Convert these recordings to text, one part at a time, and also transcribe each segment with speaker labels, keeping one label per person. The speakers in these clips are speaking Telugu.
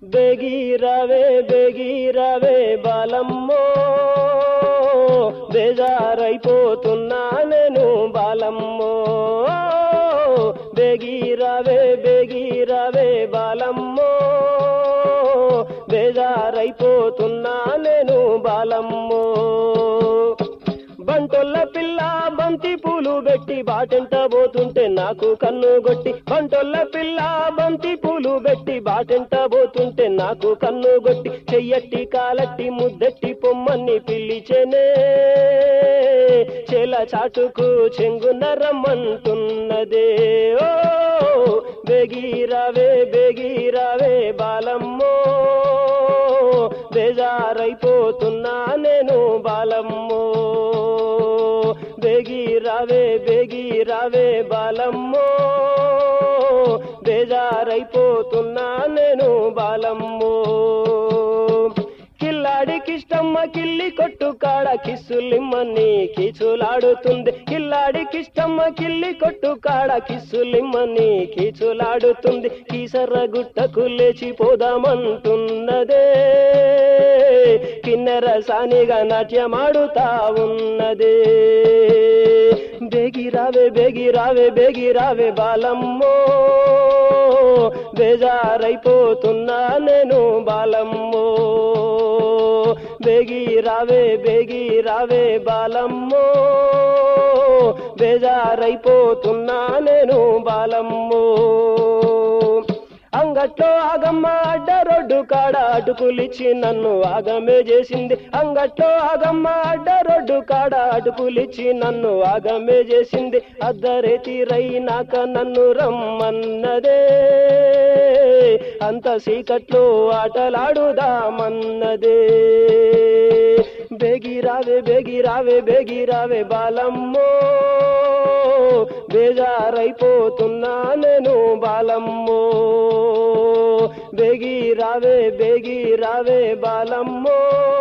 Speaker 1: బేగిరావే బాలమ్మో బేజారైపోతున్నా నేను బాలమ్మో బేగిరావే బాలమ్మో బేజారైపోతున్నా నేను బాలమ్మో బంటొల్ల పిల్ల బంతి పూలు పెట్టి బాటెంట పోతుంటే నాకు కన్ను గొట్టి బంటొల్ల పిల్ల బంతి పూలు పెట్టి బాటెంట పోతుంటే నాకు కన్ను గొట్టి చెయ్యట్టి కాలట్టి ముద్దెట్టి పొమ్మని పిలిచెనే చేల చాటుకు చెంగున రమ్మంటున్నదే ఓ బేగిరావే బాలమ్మో బేజారైపోతున్నా నేను బాలమ్మో బేగిరావే బాలమ్మో బేజారైపోతున్నా నేను బాలమ్మో కిల్లాడికిష్టమ్మ కిల్లి కొట్టు కాడ కిస్సులిమ్మని కీచులాడుతుంది కిల్లాడికిష్టమ్మ కిల్లి కొట్టు కాడ కిస్సులిమ్మని కీచులాడుతుంది కీసర్ర గుట్టకు లేచిపోదామంటున్నదే కిన్నెర సానిగా నాట్యమాడుతా ఉన్నదే బేగిరావే బాలమ్మో బేజారైపోతున్నా నేను బాలమ్మో బేగిరావే బాలమ్మో బేజారైపోతున్నా నేను బాలమ్మో అంగట్లో ఆగమ్మ అడ్డ రోడ్డు కాడ అటుకులిచ్చి నన్ను ఆగమే చేసింది అంగట్లో ఆగమ్మ అడ్డ రోడ్డు కాడ అటుకులిచ్చి నన్ను ఆగమే చేసింది అద్దరేతిరైనాక నన్ను రమ్మన్నదే అంత సీకట్లో ఆటలాడుదామన్నదే బేగిరావే బాలమ్మో బేజారైపోతున్నా నేను బాలమ్మో బేగిరావే బాలమ్మో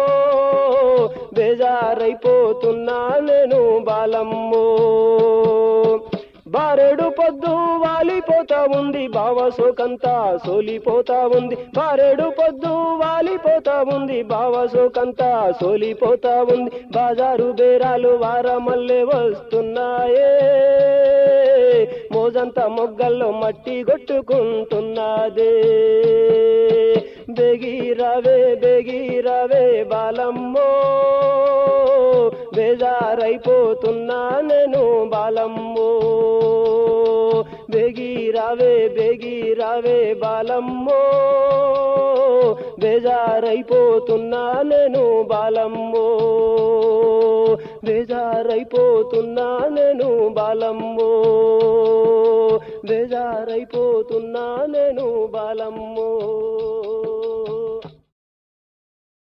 Speaker 1: బేజారైపోతున్నా నేను బాలమ్మో బారెడు పొద్దు వాలిపోతా ఉంది బావ సోకంతా సోలిపోతా ఉంది బారెడు పొద్దు వాలిపోతా ఉంది బావ సోకంతా సోలిపోతా ఉంది బాజారు బేరాలు వారమల్లే వస్తున్నాయే మోజంతా మొగ్గల్లో మట్టి కొట్టుకుంటున్నదే బేగిరావే బాలమ్మో బేజారైపోతున్నా నేను బాలమ్మో బేగిరావే బాలమ్మో బేజారైపోతున్నా నేను బాలమ్మో బేజారైపోతున్నా నేను బాలమ్మో బేజారైపోతున్నా నేను బాలమ్మో